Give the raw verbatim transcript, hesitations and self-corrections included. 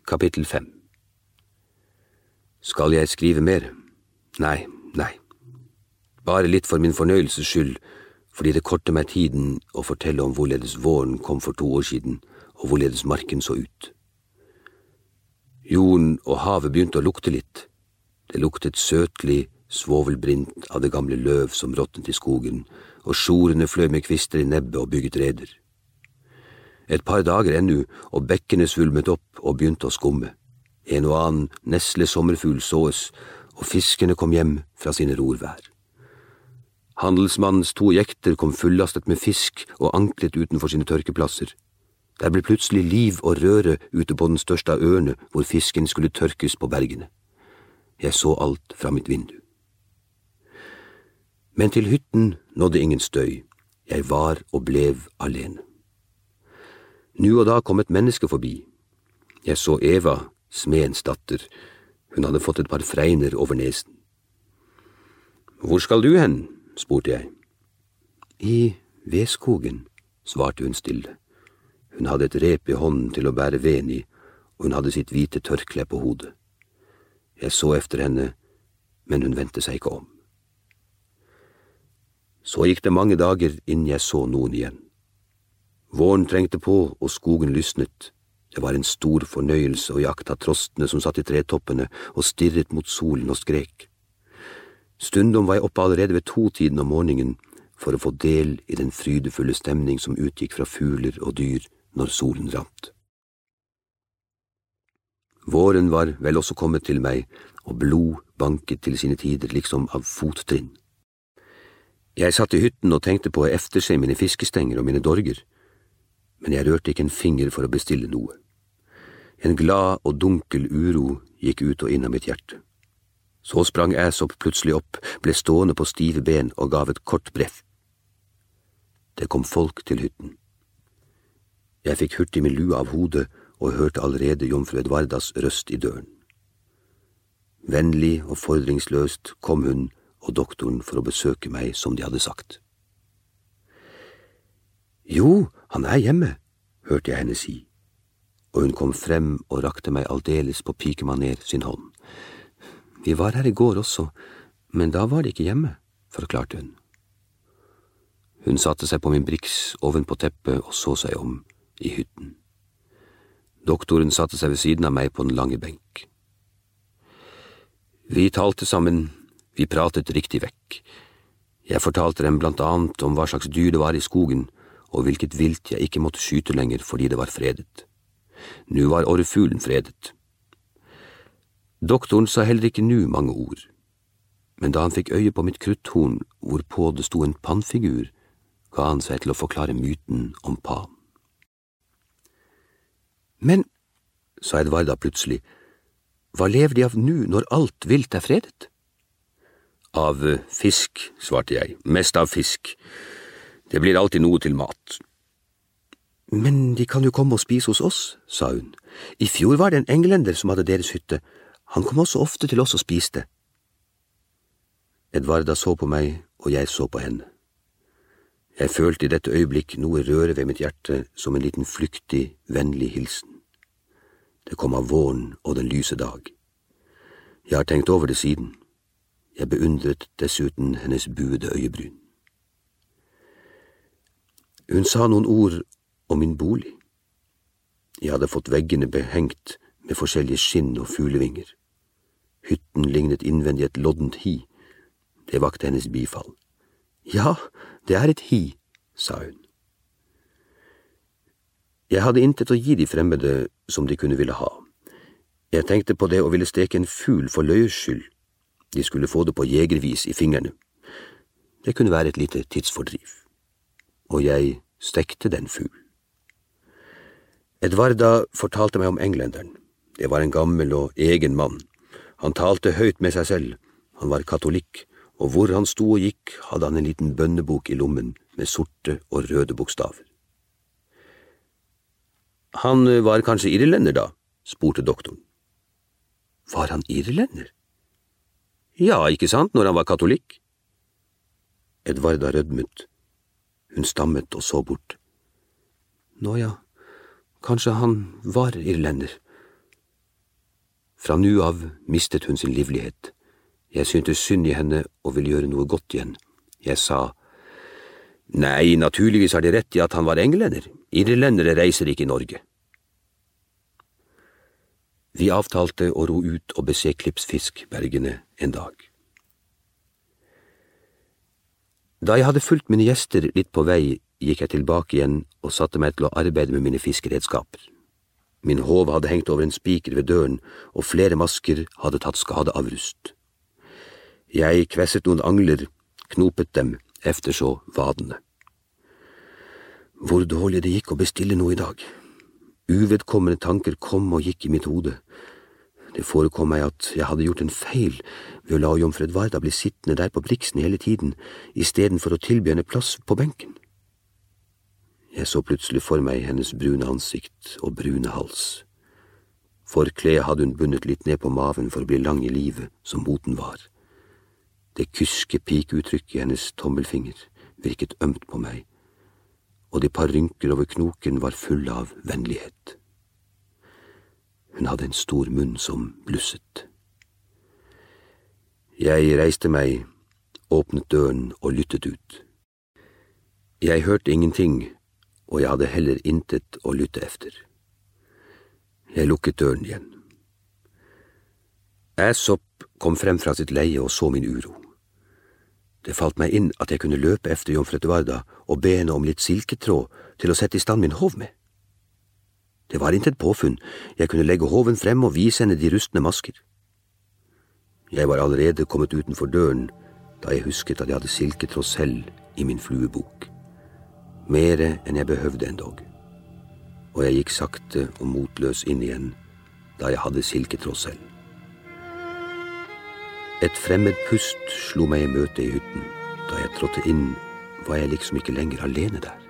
Kapittel fem. Skal jeg skrive mer? Nei, nei. Bare litt for min fornøyelses skyld, fordi det korter meg tiden å fortelle om hvorledes våren kom for to år siden, og hvorledes marken så ut. Jorden og havet begynte å lukte litt. Det luktet søtlig, svovelbrint av det gamle løv som råtnet i skogen, og sjorene fløy med kvister i nebbet og bygget reder. Et par dager ennå, og bekkene svulmet opp og begynte å skumme. En og annen nesle sommerfugl såes, og fiskene kom hjem fra sine rorvær. Handelsmannens to jekter kom fullastet med fisk og anklet utenfor sine tørkeplasser. Der ble plutselig liv og røre ute på den største av øene hvor fisken skulle tørkes på bergene. Jeg så alt fra mitt vindu. Men til hytten nådde ingen støy. Jeg var og blev alene. Nå og da kom et menneske forbi. Jeg så Eva, smedens datter. Hun hadde fått et par fregner over nesen. Hvor skal du hen? Spurte jeg. I vedskogen, svarte hun stille. Hun hadde et rep i hånden til å bære veden i, og hun hadde sitt hvite tørkle på hodet. Jeg så efter henne, men hun vendte seg ikke om. Så gikk det mange dager inn jeg så noen igjen. Våren trengte på, og skogen lysnet. Det var en stor fornøyelse å jakta trostene som satt i tretoppene og stirret mot solen og skrek. Stundom var jeg oppe allerede ved to-tiden om morgenen for å få del i den frydefulle stemning som utgikk fra fugler og dyr når solen rant. Våren var vel også kommet til meg, og blod banket til sine tider liksom av fottrinn. Jeg satt i hytten og tenkte på å efterse mine fiskestenger og mine dorger, men jeg rørte ikke en finger for å bestille noe. En glad og dunkel uro gikk ut og inn av mitt hjerte. Så sprang Æsop plutselig opp, ble stående på stive ben og gav et kort breff. Det kom folk til hytten. Jeg fikk hurtig min lue av hodet og hørte allerede jomfru Edvardas røst i døren. Vennlig og fordringsløst kom hun og doktoren for å besøke meg som de hadde sagt. Jo, han er hjemme, hørte jeg henne si, og hun kom frem og rakte meg aldeles på pikemaner sin hånd. Vi var her i går også, men da var de ikke hjemme, forklarte hun. Hun satte seg på min briks ovenpå teppet og så seg om i hytten. Doktoren satte seg ved siden av meg på den lange benk. Vi talte sammen, vi pratet riktig vekk. Jeg fortalte dem blant annet om hva slags dyr det var i skogen, og hvilket vilt jeg ikke måtte skyte lenger fordi det var fredet. Nå var orrefuglen fredet. Doktoren sa heller ikke nu mange ord, men da han fikk øye på mitt krutthorn, hvorpå det sto en pannfigur, ga han seg til å forklare myten om Pan. Men, sa Edvarda plutselig, hva lever de av nu når alt vilt er fredet? Av fisk, svarte jeg, mest av fisk. Det blir alltid noe til mat. Men de kan jo komme og spise hos oss, sa hun. I fjor var det en engelender som hadde deres hytte. Han kom også ofte til oss og spiste. Edvarda så på meg, og jeg så på henne. Jeg følte i dette øyeblikk noe røre ved mitt hjerte som en liten flyktig, vennlig hilsen. Det kom av våren og den lyse dag. Jeg har tenkt over det siden. Jeg beundret dessuten hennes buede øyebryn. Hun sa noen ord om min bolig. Jeg hadde fått veggene behengt med forskjellige skinn og fuglevinger. Hytten lignet innvendig et loddent hi. Det vakte hennes bifall. Ja, det er et hi, sa hun. Jeg hadde intet å gi de fremmede som de kunne ville ha. Jeg tenkte på det å ville steke en fugl for løyes skyld. De skulle få det på jegervis i fingrene. Det kunne være et lite tidsfordriv. Og jeg stekte den fugl. Edvarda fortalte meg om englenderen. Det var en gammel og egen mann. Han talte høyt med seg selv. Han var katolikk, og hvor han sto og gikk, hadde han en liten bønnebok i lommen med sorte og røde bokstaver. Han var kanskje irlender da, spurte doktoren. Var han irlender? Ja, ikke sant, når han var katolikk? Edvarda rødmet. Hun stammet og så bort. Nå ja, kanskje han var irlender. Fra nu av mistet hun sin livlighet. Jeg syntes synd i henne og ville gjøre noe godt igjen. Jeg sa, «Nei, naturligvis har de rett i at han var engelender. Irlendere reiser ikke i Norge.» Vi avtalte å ro ut og bese Klippsfiskbergene en dag. Da jeg hadde fulgt mine gjester litt på vei, gikk jeg tilbake igjen og satte meg til å arbeide med mine fiskeredskaper. Min håv hadde hengt over en spiker ved døren, og flere masker hadde tatt skade av rust. Jeg kvesset noen angler, knopet dem, efterså vadene. Hvor dårlig det gikk å bestille noe i dag. Uvedkommende tanker kom og gikk i mitt hode. Det forekom meg at jeg hadde gjort en feil ved å la jomfru Edvarda bli sittende der på briksen hele tiden, i stedet for å tilby henne plass på benken. Jeg så plutselig for meg hennes brune ansikt og brune hals. Forkleet hadde hun bundet litt ned på maven for å bli lang i livet, som moten var. Det kyske pikeuttrykket i hennes tommelfinger virket ømt på meg, og de par rynker over knoken var fulle av vennlighet. Hun hadde en stor munn som blusset. Jeg reiste meg, åpnet døren og lyttet ut. Jeg hørte ingenting, og jeg hadde heller intet å lytte efter. Jeg lukket døren igjen. Æsop kom frem fra sitt leie og så min uro. Det falt meg inn at jeg kunne løpe efter jomfru Edvarda og be henne om litt silketråd til å sette i stand min hov med. Det var intet påfunn, jeg kunne legge hoven frem og vise henne de rustne masker. Jeg var allerede kommet utenfor døren, da jeg husket at jeg hadde silketråd selv i min fluebok. Mere enn jeg behøvde endog. Og jeg gikk sakte og motløs inn igjen, da jeg hadde silketråd selv. Et fremmed pust slo meg i møte i hytten. Da jeg trådte inn, var jeg liksom ikke lenger alene der.